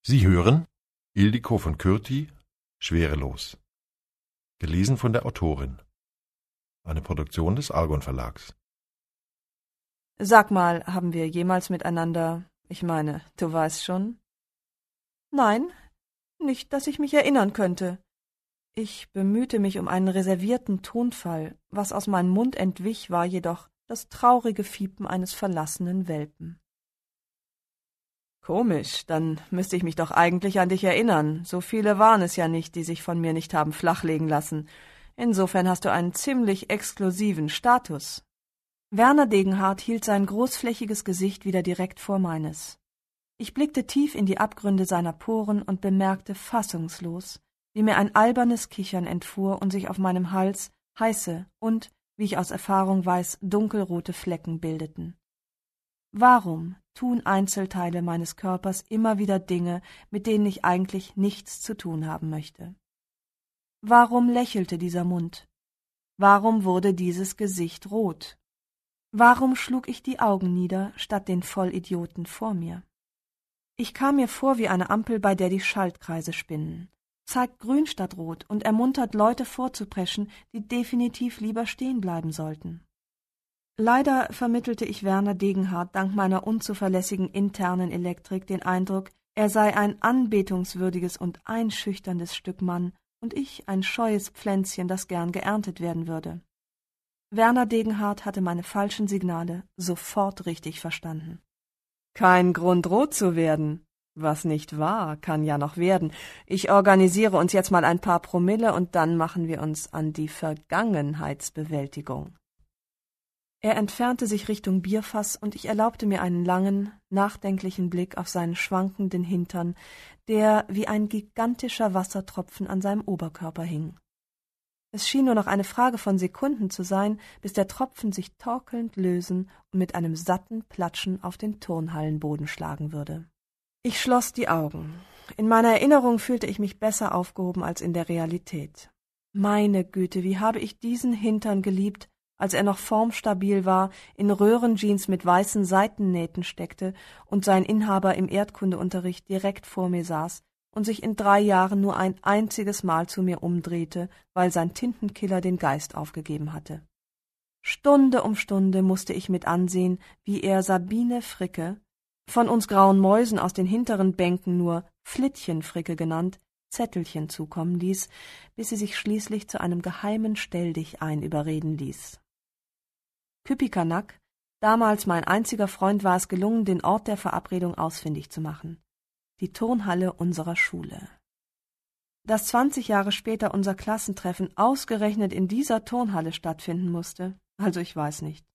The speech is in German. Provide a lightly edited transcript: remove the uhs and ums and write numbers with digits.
Sie hören Ildiko von Kürti, Schwerelos. Gelesen von der Autorin. Eine Produktion des Argon Verlags. Sag mal, haben wir jemals miteinander, ich meine, du weißt schon? Nein, nicht, dass ich mich erinnern könnte. Ich bemühte mich um einen reservierten Tonfall, was aus meinem Mund entwich, war jedoch das traurige Fiepen eines verlassenen Welpen. Komisch, dann müsste ich mich doch eigentlich an dich erinnern. So viele waren es ja nicht, die sich von mir nicht haben flachlegen lassen. Insofern hast du einen ziemlich exklusiven Status. Werner Degenhardt hielt sein großflächiges Gesicht wieder direkt vor meines. Ich blickte tief in die Abgründe seiner Poren und bemerkte fassungslos, wie mir ein albernes Kichern entfuhr und sich auf meinem Hals heiße und, wie ich aus Erfahrung weiß, dunkelrote Flecken bildeten. Warum tun Einzelteile meines Körpers immer wieder Dinge, mit denen ich eigentlich nichts zu tun haben möchte? Warum lächelte dieser Mund? Warum wurde dieses Gesicht rot? Warum schlug ich die Augen nieder, statt den Vollidioten vor mir? Ich kam mir vor wie eine Ampel, bei der die Schaltkreise spinnen, zeigt grün statt rot und ermuntert Leute vorzupreschen, die definitiv lieber stehen bleiben sollten. Leider vermittelte ich Werner Degenhardt dank meiner unzuverlässigen internen Elektrik den Eindruck, er sei ein anbetungswürdiges und einschüchterndes Stück Mann und ich ein scheues Pflänzchen, das gern geerntet werden würde. Werner Degenhardt hatte meine falschen Signale sofort richtig verstanden. Kein Grund, rot zu werden. Was nicht war, kann ja noch werden. Ich organisiere uns jetzt mal ein paar Promille und dann machen wir uns an die Vergangenheitsbewältigung. Er entfernte sich Richtung Bierfass und ich erlaubte mir einen langen, nachdenklichen Blick auf seinen schwankenden Hintern, der wie ein gigantischer Wassertropfen an seinem Oberkörper hing. Es schien nur noch eine Frage von Sekunden zu sein, bis der Tropfen sich torkelnd lösen und mit einem satten Platschen auf den Turnhallenboden schlagen würde. Ich schloss die Augen. In meiner Erinnerung fühlte ich mich besser aufgehoben als in der Realität. Meine Güte, wie habe ich diesen Hintern geliebt, als er noch formstabil war, in Röhrenjeans mit weißen Seitennähten steckte und sein Inhaber im Erdkundeunterricht direkt vor mir saß und sich in 3 Jahren nur ein einziges Mal zu mir umdrehte, weil sein Tintenkiller den Geist aufgegeben hatte. Stunde um Stunde musste ich mit ansehen, wie er Sabine Fricke, von uns grauen Mäusen aus den hinteren Bänken nur Flittchen-Fricke genannt, Zettelchen zukommen ließ, bis sie sich schließlich zu einem geheimen Stelldichein überreden ließ. Küpikanak, damals mein einziger Freund, war es gelungen, den Ort der Verabredung ausfindig zu machen. Die Turnhalle unserer Schule. Dass 20 Jahre später unser Klassentreffen ausgerechnet in dieser Turnhalle stattfinden musste, also ich weiß nicht.